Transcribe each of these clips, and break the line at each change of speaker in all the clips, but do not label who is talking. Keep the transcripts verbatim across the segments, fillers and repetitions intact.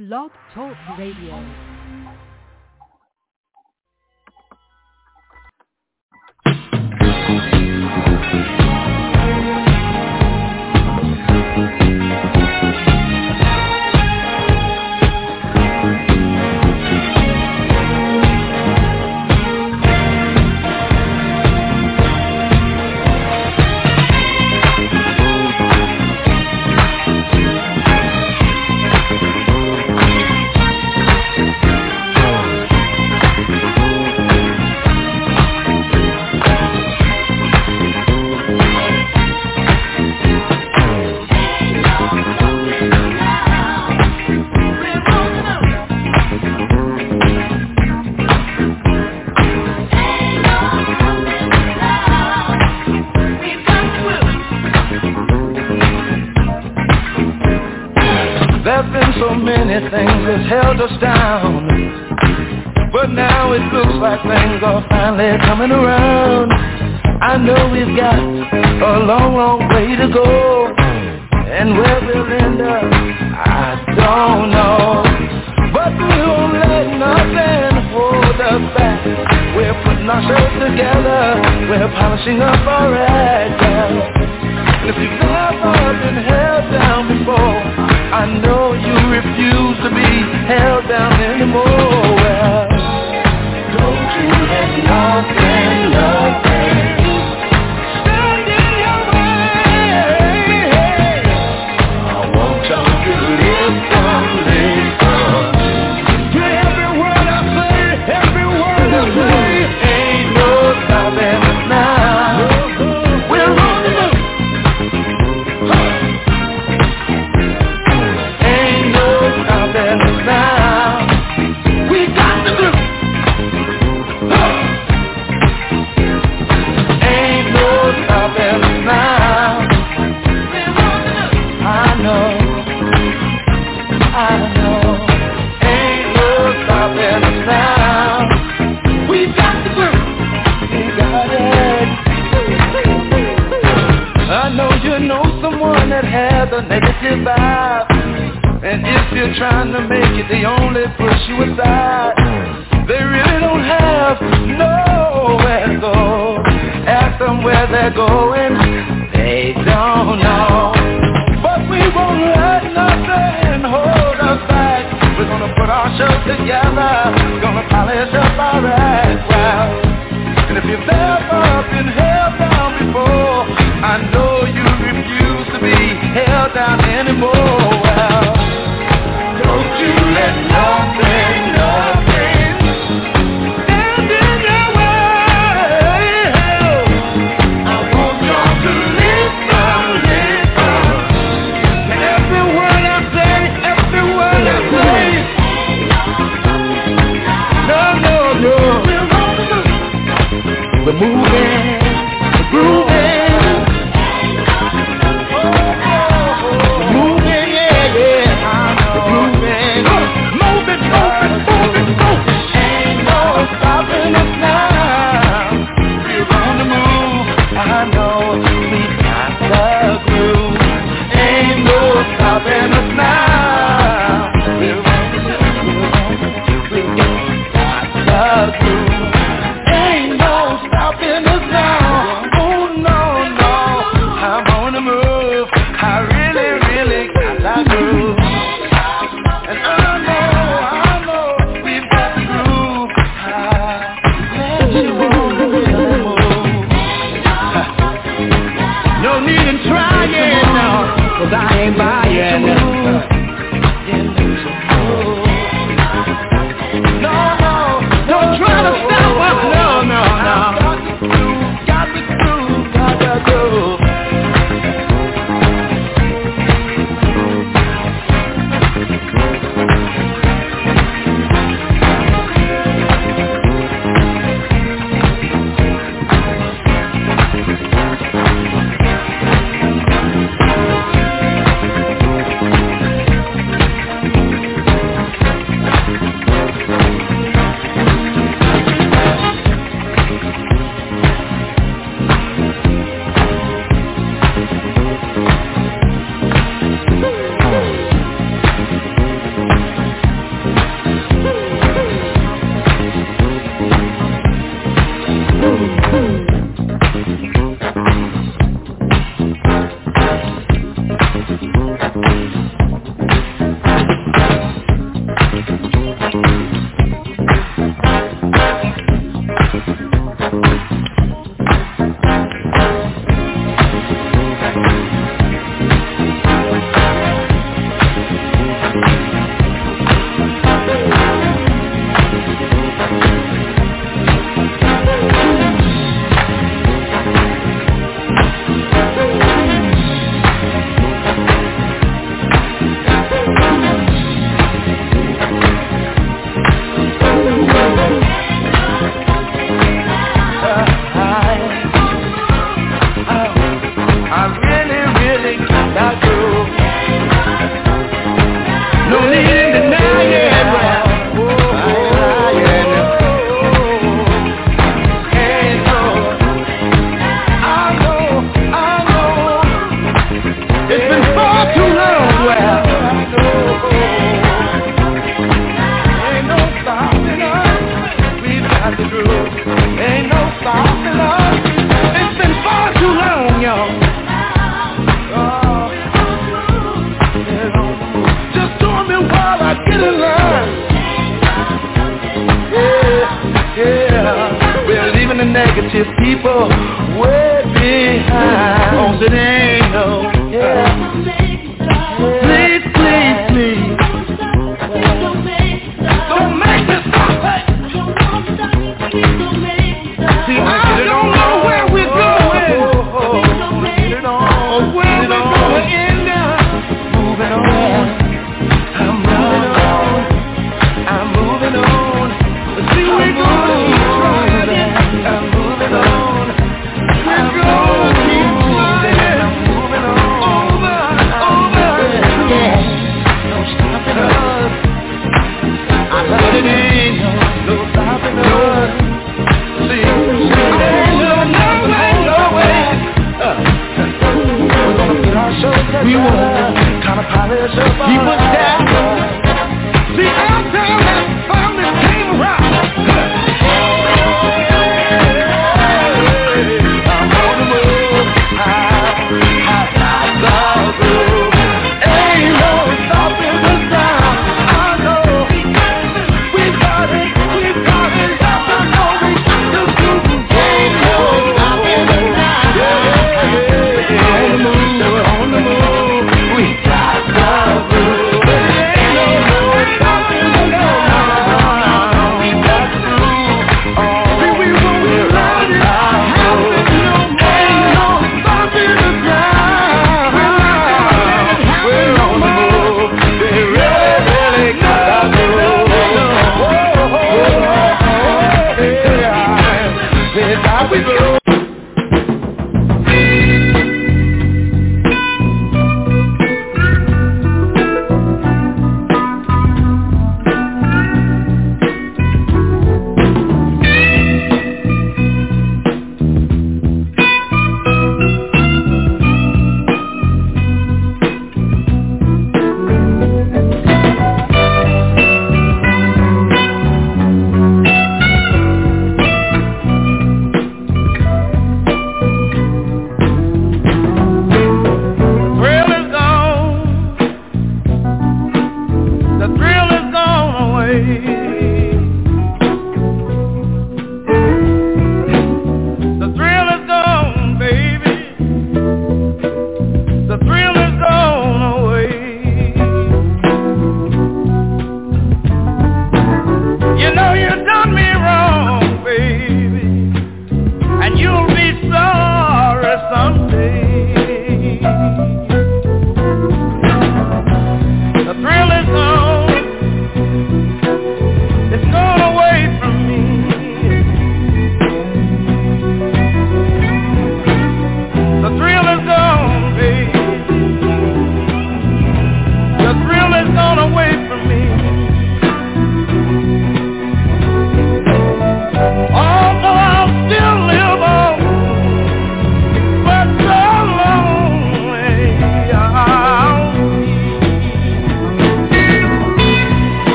Blog Talk Radio.
Things has held us down, but now it looks like things are finally coming around. I know we've got a long, long way to go, and where we'll end up, I don't know. But we won't let nothing hold us back. We're putting ourselves together, we're polishing up our act, girl. If you've never been held down before, I know you refuse to be held down anymore. Well, don't you let nothing, nothing stand in your way. I want y'all to listen, listen to every word I say, every word I say. Ain't no stopping us now. We're on the move. Now we got the glue. Ain't no stopping us now. I know, I know. Ain't no stopping us now. We got the glue. We got it. I know you know someone that has a negative vibe. And if you're trying to make it, they only push you aside. They really don't have nowhere to go. Ask them where they're going, they don't know. But we won't let nothing hold us back. We're gonna put our show together, gonna polish up our act. Well, and if you've never been held down before, I know you refuse to be held down anymore. Well, don't you let nothing, nothing stand in your way. I want y'all to listen, listen to every word I say, every word I say. No, no, no. all I get in line. Yeah, yeah. We're leaving the negative people way behind. Oh, so they ain't no, yeah. Please, please, please. Don't make me stop. See, I don't know where we're going, or where we're going to end up. Moving on, I'm moving on, I'm moving on. See, we're going to keep trying, I'm moving on, we're going to keep trying.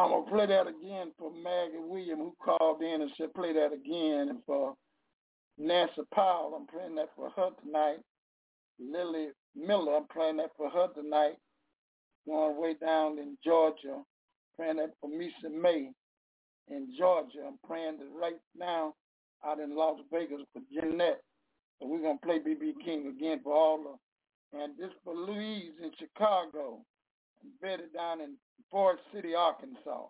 I'm going to play that again for Maggie William, who called in and said play that again. And for Nancy Powell, I'm playing that for her tonight. Lily Miller, I'm playing that for her tonight. Going way down in Georgia, praying that for Misa May in Georgia. I'm praying that right now out in Las Vegas for Jeanette. So we're going to play B B King again for all of them. And this for Louise in Chicago, and Betty down in Forest City, Arkansas.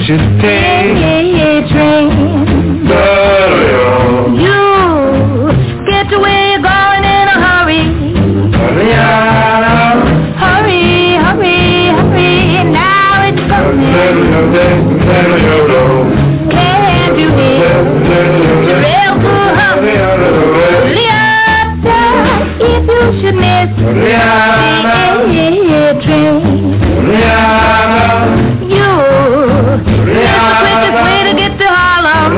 should take.
Yeah, yeah, train. You get to where you're going in a hurry. Hurry, hurry, hurry. Now it's coming. Can't you hear? Real cool, hurry. If you should miss the train, you that's the quickest way to get to Harlem.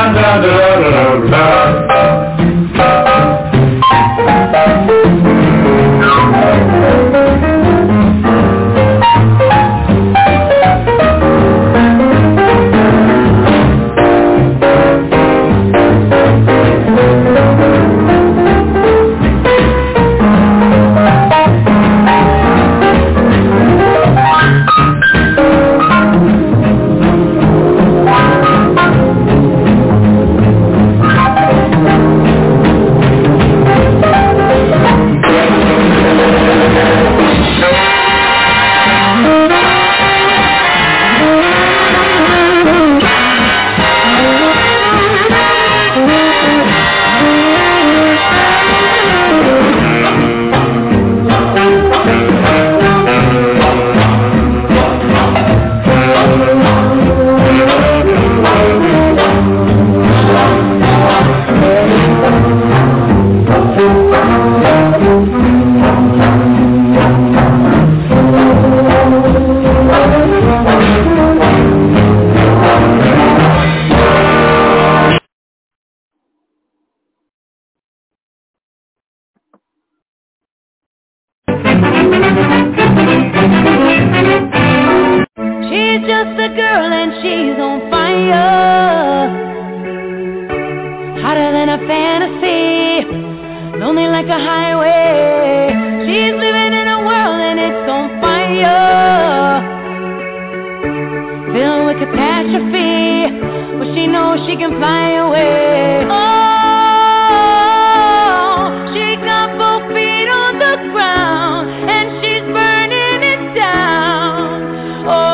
She's just a girl and she's on fire, hotter than a fantasy, lonely like a highway. She's living in a world and it's on fire, filled with catastrophe, but she knows she can fly away. Oh, she got both feet on the ground and she's burning it down. Oh,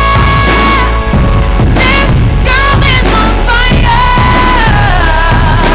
Fire!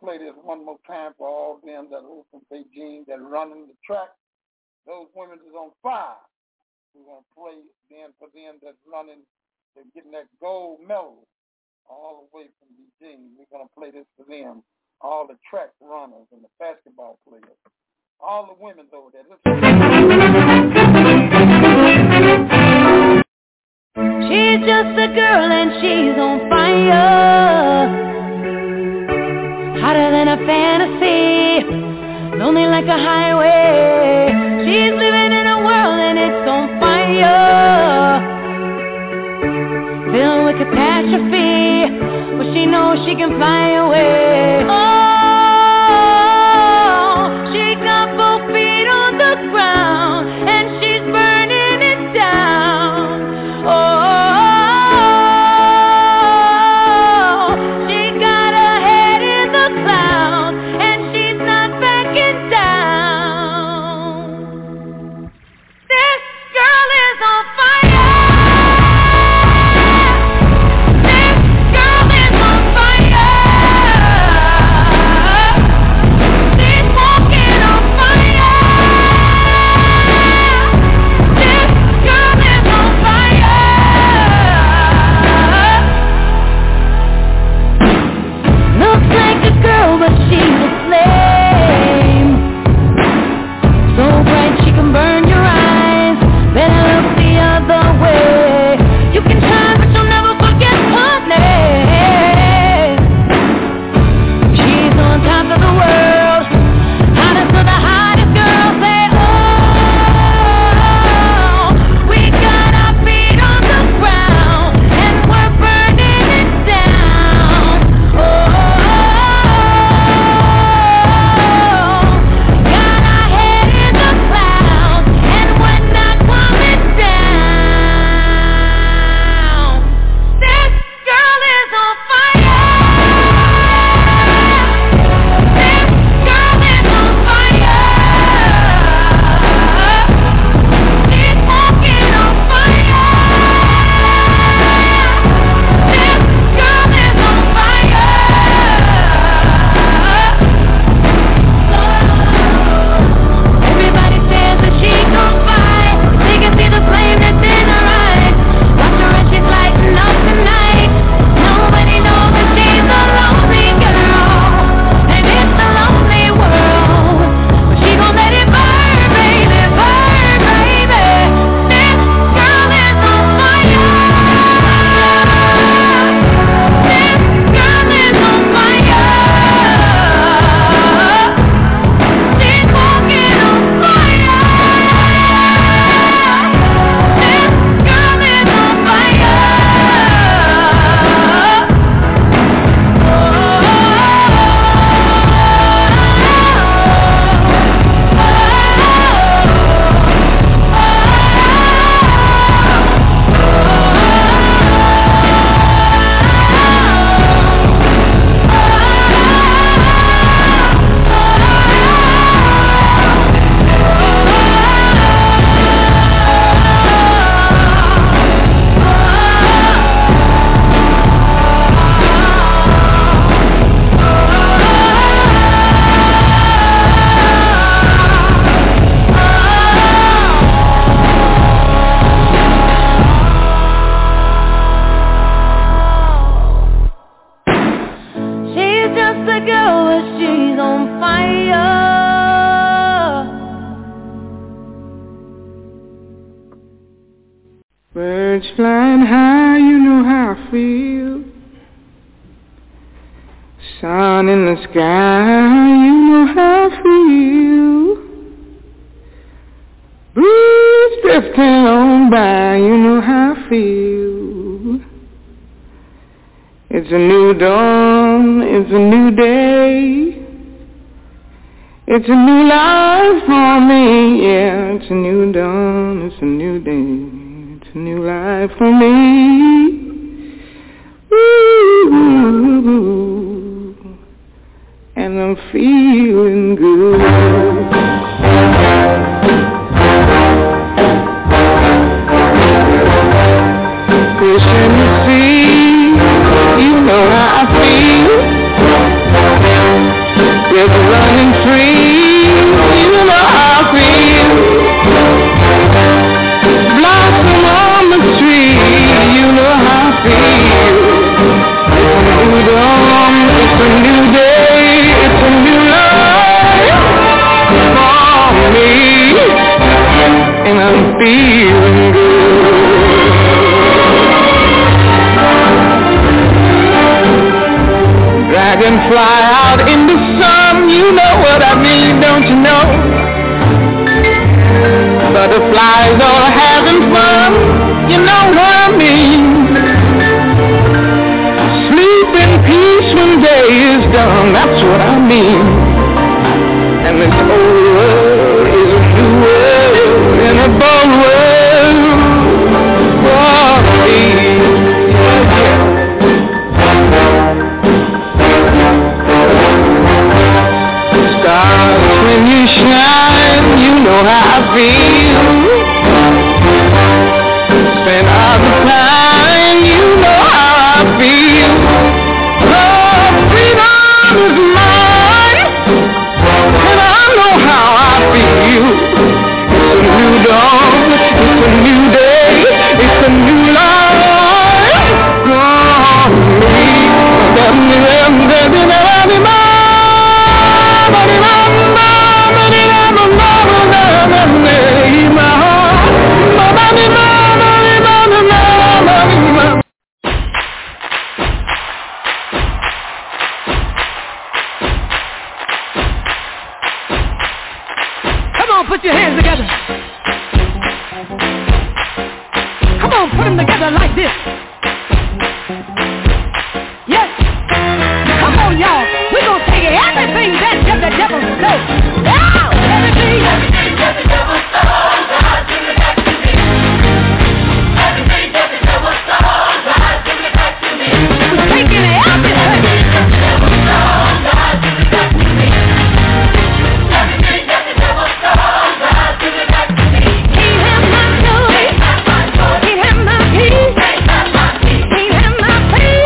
play this one more time for all them that are from Beijing that are running the track. Those women is on fire. We're going to play then for them that's running, they're getting that gold medal all the way from Beijing. We're going to play this for them, all the track runners and the basketball players, all the women over there.
She's just a girl and she's on fire, hotter than a fantasy, lonely like a highway. She's living in a world and it's on fire, filled with catastrophe, but she knows she can fly away. Oh, she got both feet on the ground and she's burning it down. Oh,
Birds flying high, you know how I feel. Sun in the sky, you know how I feel. Breeze drifting on by, you know how I feel. It's a new dawn, it's a new day. It's a new life for me, yeah. It's a new dawn, it's a new day. It's a new life for me. Ooh, and I'm feeling good. Christian, you see, you know how I feel. feeling good. Dragonfly out in the sun, you know what I mean, don't you know? Butterflies all having fun, you know what I mean. Sleep in peace when day is done, that's what I mean. And this old world is a new world in a bold world for me. Stars, when you shine, you know how I feel. Spend all the time, you know how I feel. Oh, freedom is mine, and I know how I feel. It's a new dawn, it's a new day, it's a new life. Oh, me.
Come on, put your hands together. Come on, put them together like this. Yes. Come on, y'all. We're going to take everything that the devil stole. Now, everything. Everything that the devil stole, God, give it back to me. Everything that the devil stole, God, give it back to me. We're taking everything. Everything that the devil stole, God, give it back to me. Everything that the devil stole, God, give it back to me. He had my joy. He had my joy. He had my peace. He had my peace. He had my peace.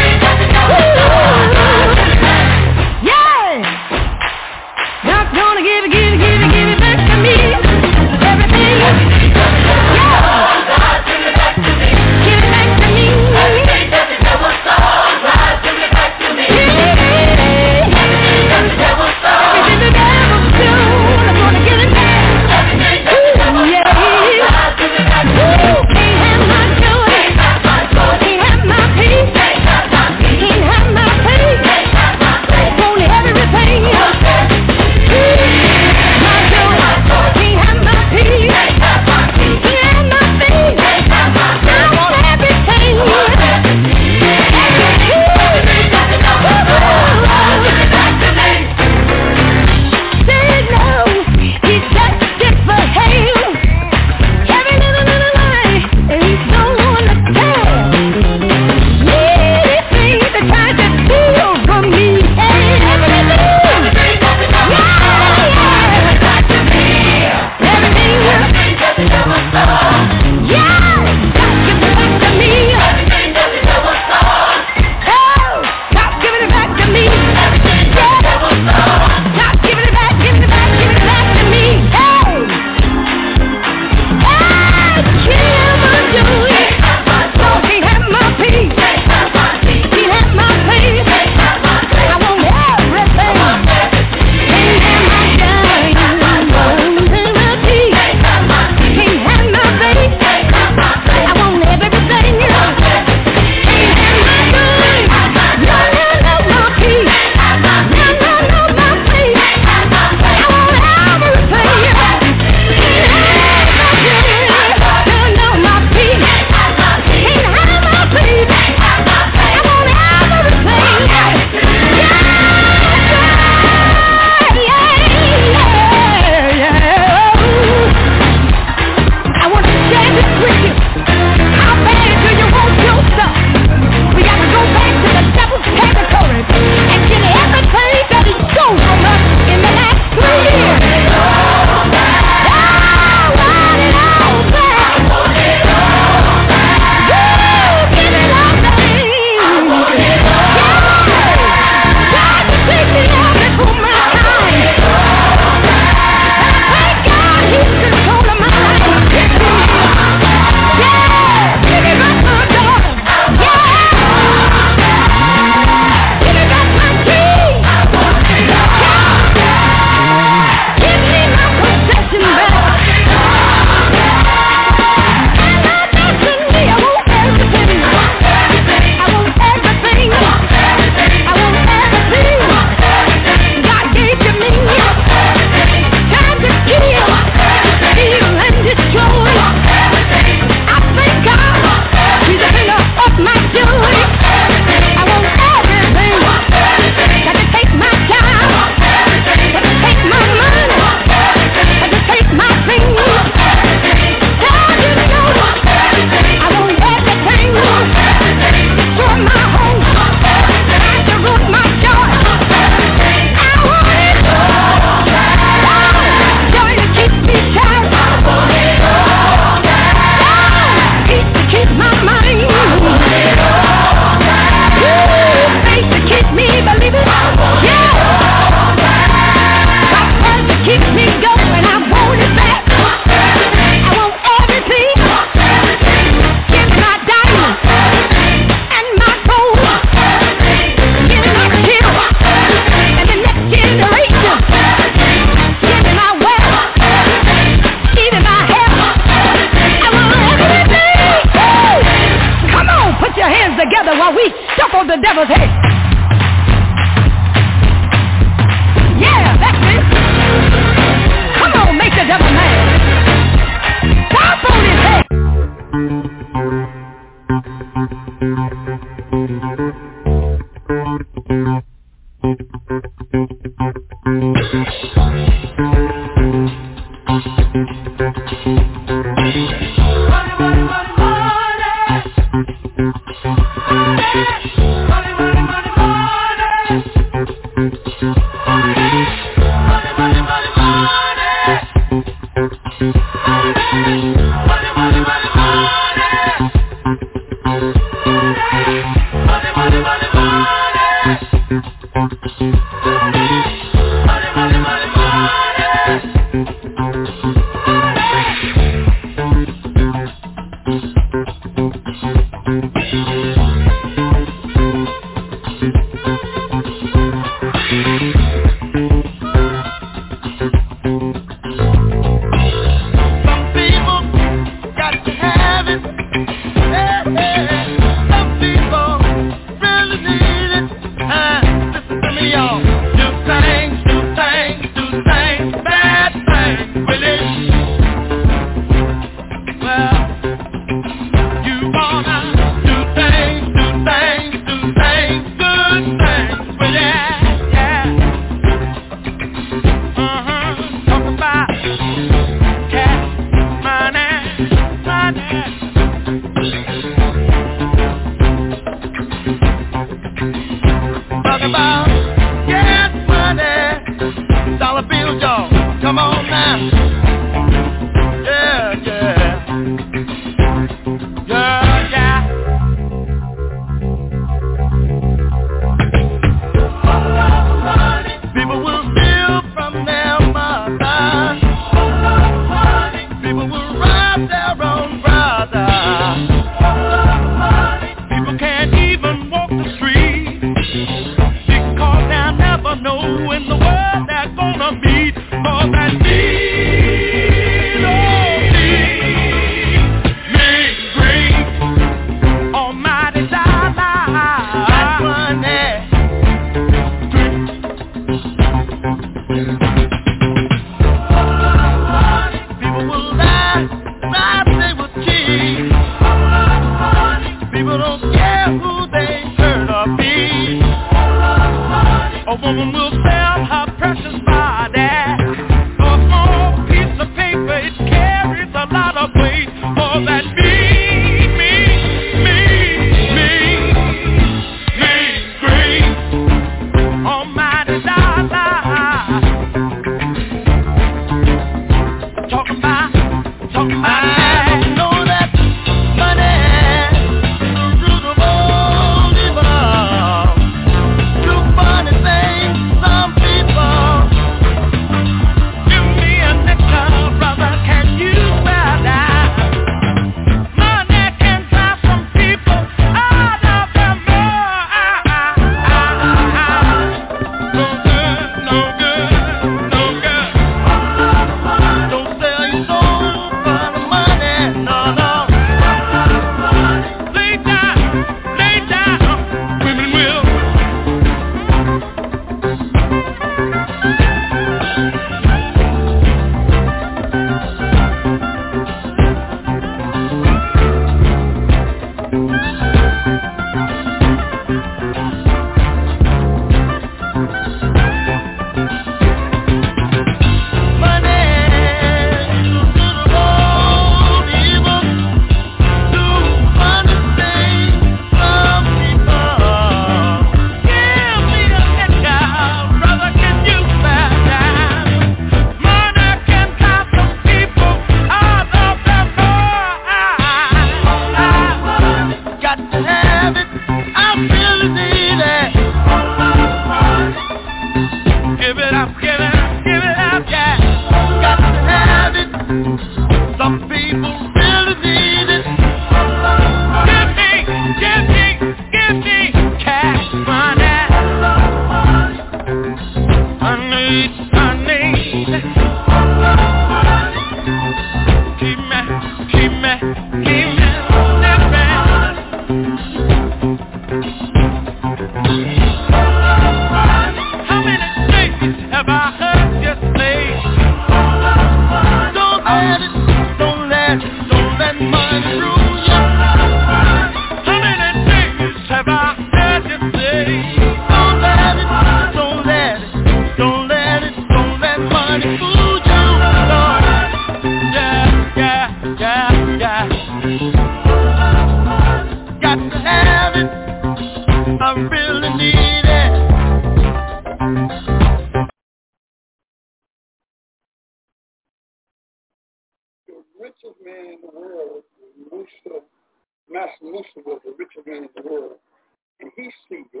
Musa was the richest man in the world, and he seeded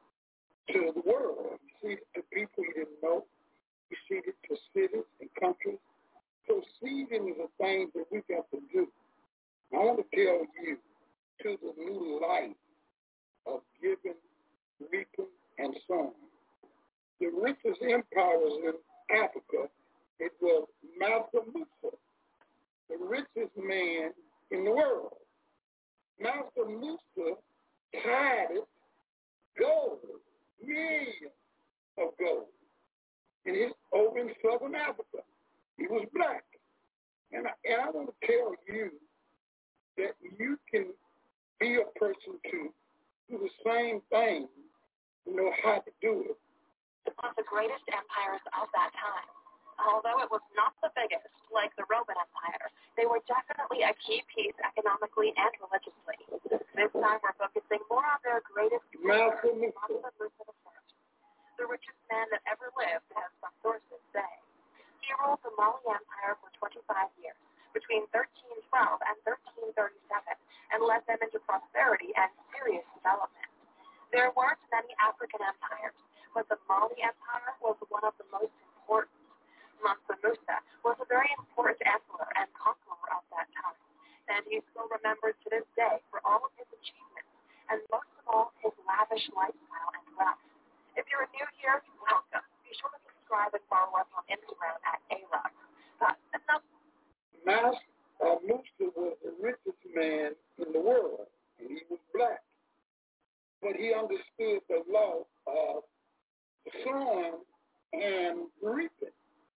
to the world. He seeded to people he didn't know. He seeded to cities and countries. So seeding is a thing that we got to do. I want to tell you to the new life of giving, reaping, and sowing. The richest empires in Africa, it was Master Musa, the richest man in the world. Master Musa tithed gold, millions of gold, and he's over in Southern Africa. He was black. And I, and I want to tell you that you can be a person to do the same thing, you know how to do it.
One of the greatest empires of that time. Although it was not the biggest, like the Roman Empire, they were definitely a key piece economically and religiously. This time we're focusing more on their greatest ruler, Mansa Musa the First, the richest man that ever lived, as some sources say. He ruled the Mali Empire for twenty-five years, between thirteen twelve and thirteen thirty-seven, and led them into prosperity and serious development. There weren't many African empires, but the Mali Empire was one of the most important. Mansa Musa was a very important emperor and conqueror of that time, and he's still remembered to this day for all of his achievements, and most of all, his lavish lifestyle and wealth. If you're new here, welcome. Be sure to subscribe and follow us on Instagram at A R O C. Uh,
Master uh, Musa was the richest man in the world, and he was black. But he understood the law of sowing and reaping.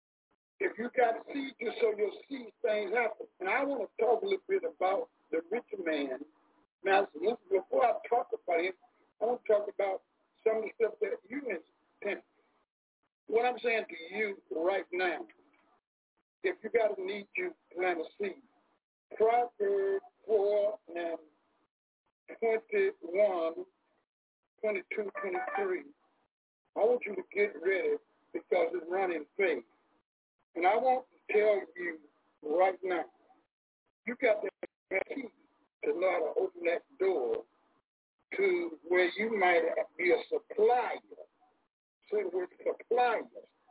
If you got seed, you sow your seed, things happen. And I want to talk a little bit about the rich man, Master Musa. Before I talk about him, I want to talk about some of the stuff that you intend. What I'm saying to you right now, if you got a need, you plant a seed. Proverbs four and twenty-one, twenty-two, twenty-three. I want you to get ready because it's running faith. And I want to tell you right now, you got that key to know how to open that door to where you might be a supplier. Say the word supplier.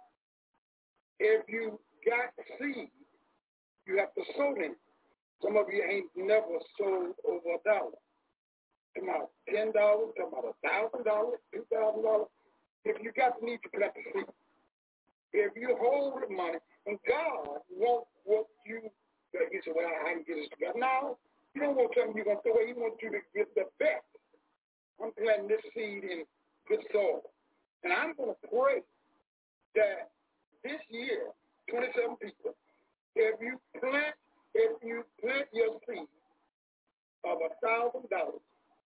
If you got seed, you have to sow them. Some of you ain't never sold over a dollar. Come about ten dollars, come about a thousand dollars, two thousand dollars. If you got the need to plant the seed, if you hold the money, and God wants what you, you say, well, I can get this together. No, you don't want something you're going to throw away. He wants you to get the best. I'm planting this seed in good soil. And I'm going to pray that this year, twenty-seven people, if you plant, if you plant your seed of a thousand dollars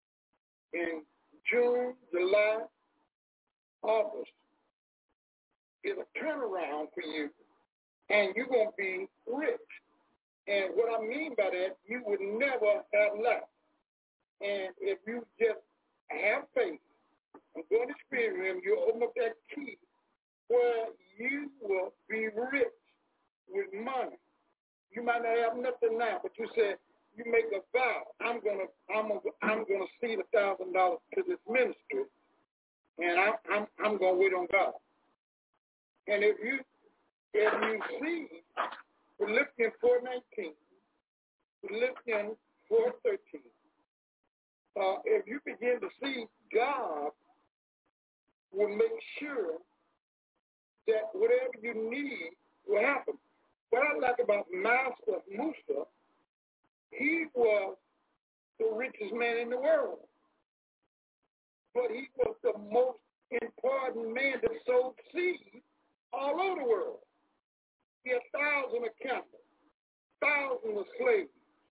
in June, July, August, is a turnaround for you, and you're going to be rich. And what I mean by that, you would never have lack. And if you just have faith and go in the spirit realm, you'll open up that key where you will be rich with money. You might not have nothing now, but you said you make a vow. I'm gonna, I'm gonna, I'm gonna seed a thousand dollars to this ministry, and I'm, I'm, I'm gonna wait on God. And if you, if you see Philippians four nineteen, Philippians four thirteen, uh, if you begin to see, God will make sure that whatever you need will happen. What I like about Master Musa, he was the richest man in the world, but he was the most important man that sowed seed all over the world. He had thousands of camels, thousands of slaves.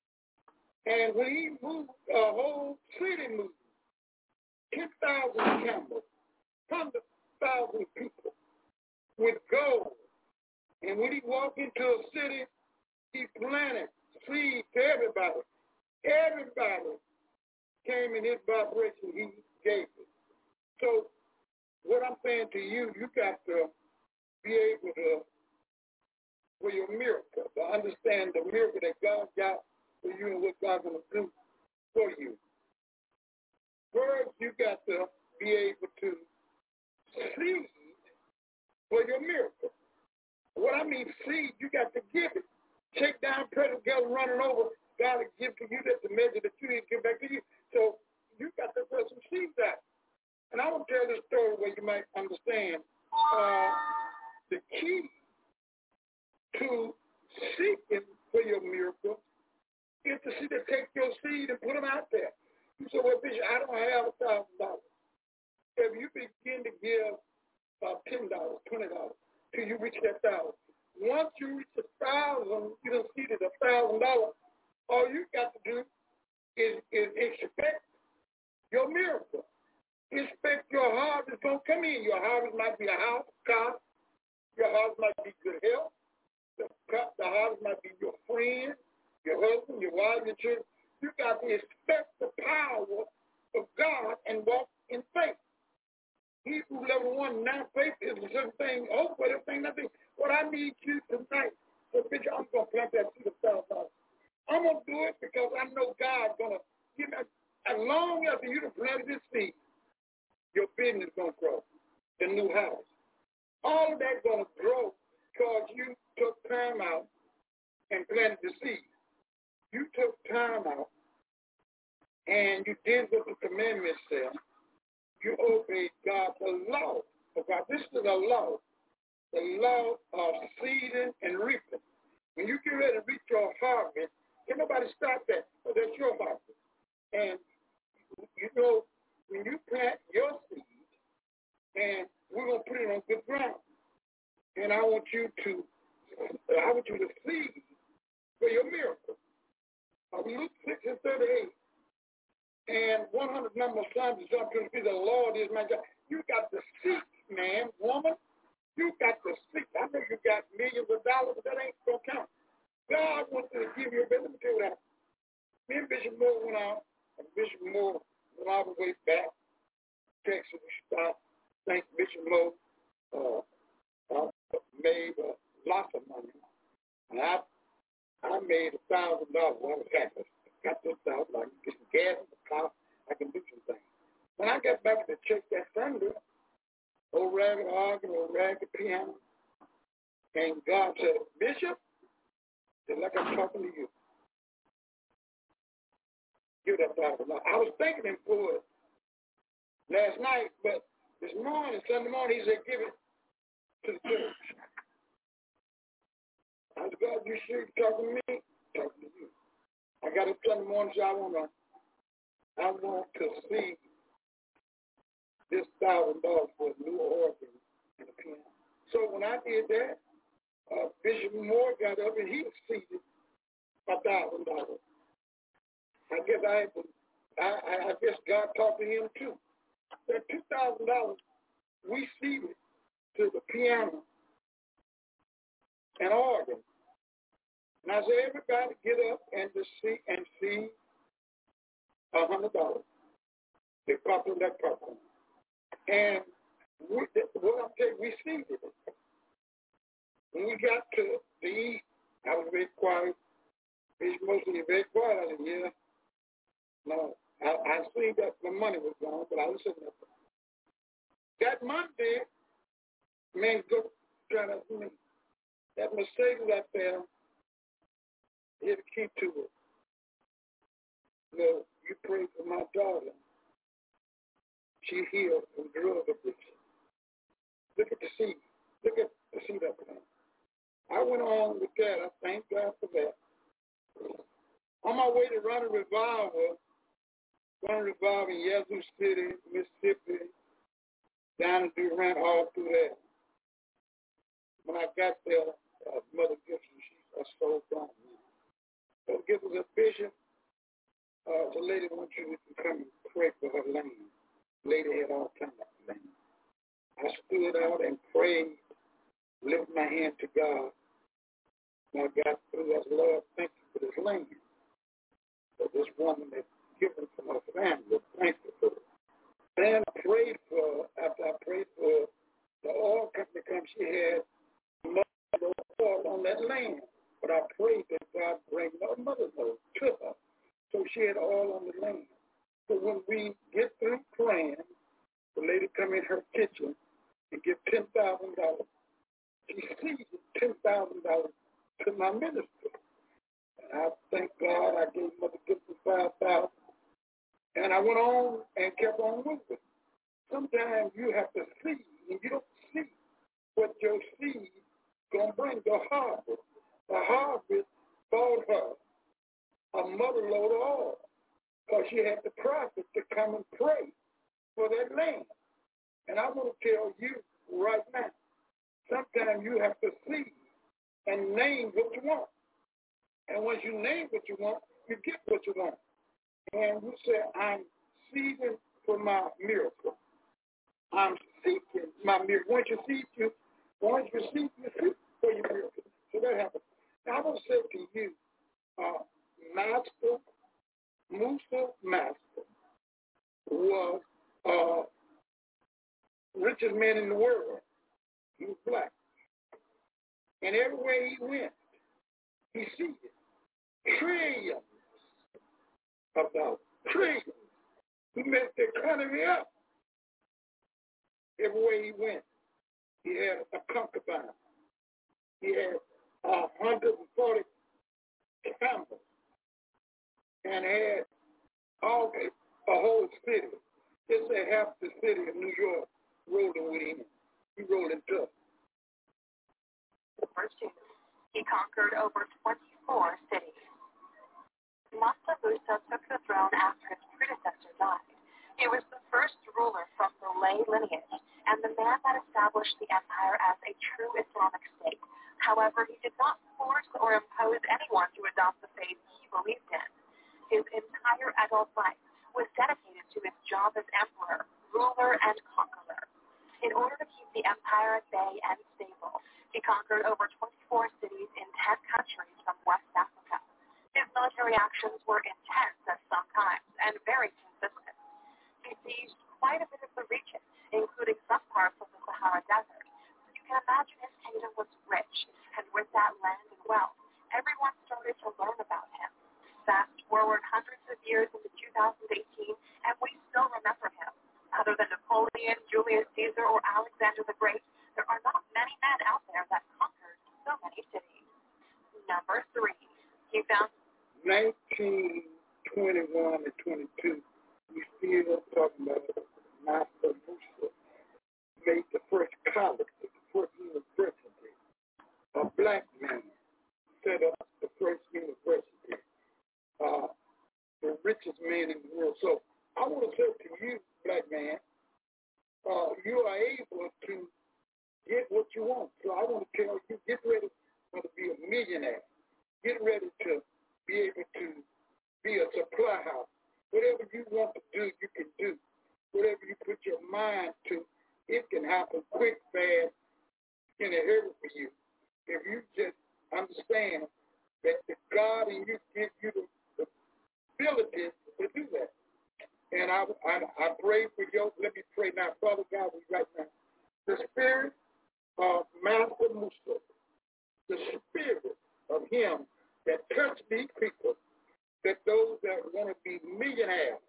And when he moved, a whole city moved. ten thousand camels, one hundred thousand people with gold. And when he walked into a city, he planted seed to everybody. Everybody came in his vibration, he gave it. So what I'm saying to you, you got to be able to, for your miracle, to understand the miracle that God got for you and what God's going to do for you. First, you got to be able to seed for your miracle. What I mean seed, you got to give it. Shake down, press together, running over. God will give to you. That's the measure that you need to give back to you. So you got to put some seeds out. And I will tell this story where you might understand uh, the key to seeking for your miracle is to see to take your seed and put them out there. You say, well, Bishop, I don't have a thousand dollars. If you begin to give about ten dollars, twenty dollars, till you reach that thousand. Once you reach a thousand, you done seeded a thousand dollars. All you got to do is, is expect your miracle. Expect your harvest gonna come in. Your harvest might be a house, car. Your harvest might be good health. The, the harvest might be your friend, your husband, your wife, your children. You got to expect the power of God and walk in faith. Hebrews eleven one, now faith is the certain thing, hope for everything, nothing. What I need you tonight, so picture, I'm going to plant that seed of thousand dollars. I'm going to do it because I know God's going to give me, as long as you have planted this seed, your business is going to grow, the new house. All of that's going to grow because you took time out and planted the seed. You took time out and you did what the commandments said. You obeyed God's law of God. This is a law, the law of seeding and reaping. When you get ready to reach your harvest, can't nobody stop that. So that's your harvest. And you know, when you plant your seed, and we're gonna put it on good ground, and I want you to, I want you to seed for your miracle. Uh, Luke six and thirty-eight. And one hundred number of sons is up to be the Lord is my God. You got to seek, man, woman. You got to seek. I know you got millions of dollars, but that ain't going to count. God wants to give you a bit. Let me tell you that. Me and Bishop Moore went out, and Bishop Moore went all the way back. Texas, we stopped. Thank Bishop Moore. Uh, I made uh, lots of money. And I, I made a thousand dollars. I was happy. Got this out, like get some gas in the car, I can do some things. When I got back to the church that Sunday, old ragged organ, old ragged piano, and God said, Bishop, just like I'm talking to you, give that thousand dollars. I was thanking him for it last night, but this morning, Sunday morning, he said, give it to the church. I said, God, you sure you're talking to me? Talking to you. I got a Sunday morning, so I want to, I want to see this thousand dollars for a new organ and a piano. So when I did that, uh, Bishop Moore got up and he seeded a thousand dollars. I guess I, had to, I, I guess God talked to him too. That two thousand dollars we seeded to the piano and organ. And I say, everybody get up and to see and see a hundred dollars. They pop in that popcorn. And we, what I'm saying, we seeded it. When we got to the east, I was very quiet. Bishop mostly very quiet. I said, yeah. No, I, I see that the money was gone, but I was sitting there. That Monday, man, go trying to me. That Mercedes out there, here's the key to it. You know, you pray for my daughter. She healed from drug addiction. Look at the seed. Look at the seed up there. I went on with that. I thank God for that. On my way to run a revival, run a revival in Yazoo City, Mississippi, down in Durant, all through there. When I got there, uh, Mother Gibson, she's a soul gone. Mother Gibson was a bishop. Uh, the lady wants you to come and pray for her land. Lady had all kinds of land. I stood out and prayed, lifted my hand to God. And I got through. I said, Lord, thank you for this land. For this woman that's given from her family. Thank you for it. Then I prayed for, after I prayed for the oil company come, she had mother oil on that land. But I prayed that God bring no mother to her. So she had oil on the land. So when we get through praying, the lady come in her kitchen and give ten thousand dollars. She seeded ten thousand dollars to my ministry. And I thank God I gave Mother Gibson five thousand dollars. And I went on and kept on with it. Sometimes you have to see, and you don't see what your seed going to bring, the harvest. The harvest bought her a mother load of oil because she had the prophet to come and pray for that land. And I want to tell you right now, sometimes you have to see and name what you want. And once you name what you want, you get what you want. And you say, I'm seeking for my miracle. I'm seeking my miracle. Once you seek, you, once you seek, you seek for your miracle. So that happens. Now, I want to say to you, uh, Master, Musa Master, was uh, richest man in the world. He was black. And everywhere he went, he seeded trillions of dollars. Trillions. He messed the economy up. Everywhere he went, he had a concubine. He had one hundred forty camels and had all a whole city. Just say half the city of New York rolling with him. He rolled in tough.
Verse two. He conquered over twenty-four cities. Mansa Musa took the throne after his predecessor died. He was the first ruler from the Lay lineage and the man that established the empire as a true Islamic state. However, he did not force or impose anyone to adopt the faith he believed in. His entire adult life was dedicated to his job as emperor, ruler, and conqueror. In order to keep the empire at bay and stable, he conquered over twenty-four cities in ten countries from West Africa. His military actions were intense at some times and very consistent. He seized quite a bit of the region, including some parts of the Sahara Desert. So you can imagine his kingdom was rich, and with that land and wealth, everyone started to learn about him. Fast forward hundreds of years into two thousand eighteen, and we still remember him. Other than Napoleon, Julius Caesar, or Alexander the Great, there are not many men out there that conquered so many cities. Number three, he found
nineteen twenty-one and twenty-two, we still talking about Master Musa made the first college, the first university. A black man set up the first university. Uh, the richest man in the world. So I want to say to you, black man, uh, you are able to get what you want. So I want to tell you, get ready to be a millionaire. Get ready to be able to be a supply house. Whatever you want to do, you can do. Whatever you put your mind to, it can happen quick, fast, in a hurry for you. If you just understand that the God in you gives you the, the ability to do that. And I, I, I pray for you. Let me pray now. Father God, we right now. The spirit of Master Musa, the spirit of him that touched these people, that those that want to be millionaires,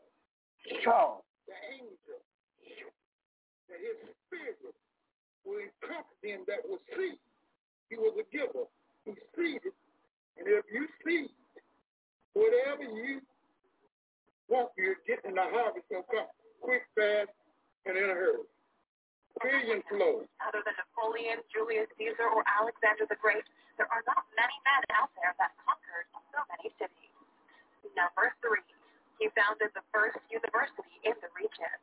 saw the angel, that his spirit will encompass them that will see. He was a giver. He seeded. And if you seed, whatever you want, you're getting the harvest will come quick, fast, and in a hurry. Billion flow.
Other than Napoleon, Julius Caesar, or Alexander the Great, there are not many men out there that conquered so many cities. Number three, he founded the first university in the region.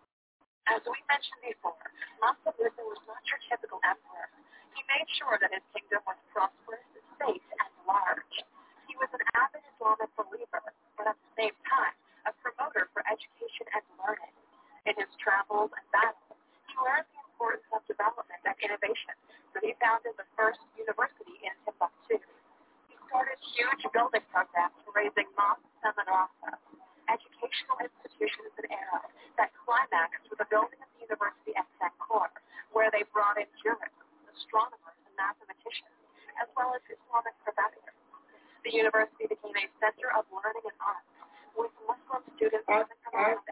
As we mentioned before, Mansa Musa was not your typical emperor. He made sure that his kingdom was prosperous, safe, and large. He was an avid Islamic believer, but at the same time, a promoter for education and learning. In his travels and battles, he learned the importance of development and innovation, so he founded the first university in Timbuktu. He started huge building programs raising mosques and madrasas, educational institutions in Arab that climaxed with the building of the university at Sankor, where they brought in jurists, astronomers, and mathematicians, as well as Islamic professors. The university became a center of learning and art, with Muslim students
I,
coming from
I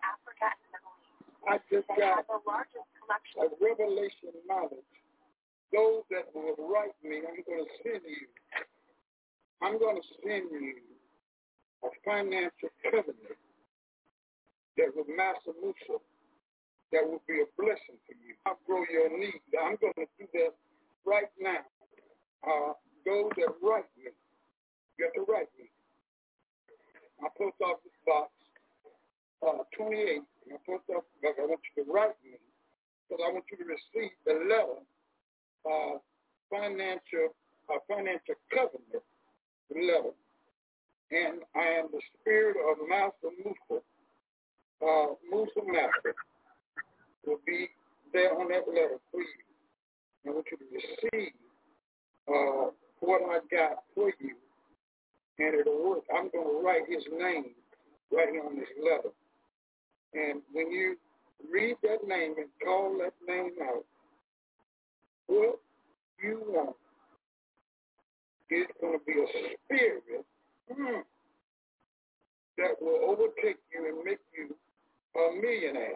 They had the largest collection
of revelation knowledge. Those that will write me, I'm going to send you. I'm going to send you a financial covenant that will Master Musa, that will be a blessing for you. I'll grow your needs. I'm going to do that right now. Uh, those that write me, you have to write me. My post office box, uh, twenty-eight, my post office box, I want you to write me because I want you to receive the letter, uh, financial, uh, financial covenant letter. And I am the spirit of Master Musa, uh, Musa Master, will be there on that letter for you. I want you to receive uh, what I got for you, and it'll work. I'm going to write his name right here on this letter. And when you read that name and call that name out, what you want is going to be a spirit mm, that will overtake you and make you a millionaire.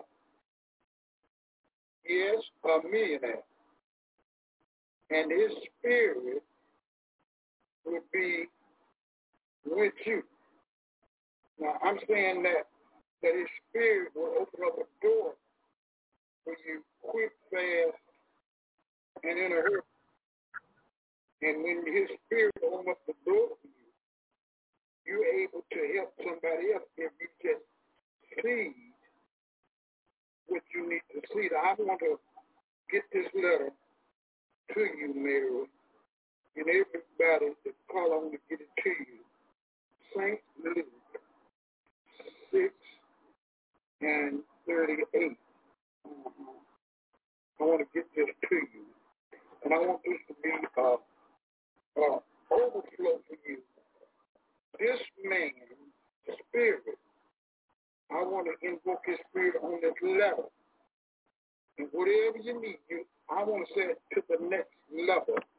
Yes, a millionaire. And his spirit will be with you. Now, I'm saying that, that his spirit will open up a door for you quick, fast, and in a hurry. And when his spirit opens up the door for you, you're able to help somebody else if you just see what you need to see. I want to get this letter to you, Mary, and everybody that call on to get it to you. Saint Luke six and thirty-eight. Uh-huh. I want to get this to you, and I want this to be uh, uh, overflow for you. This man's spirit, I want to invoke his spirit on this level. And whatever you need, you, I want to say it to the next level.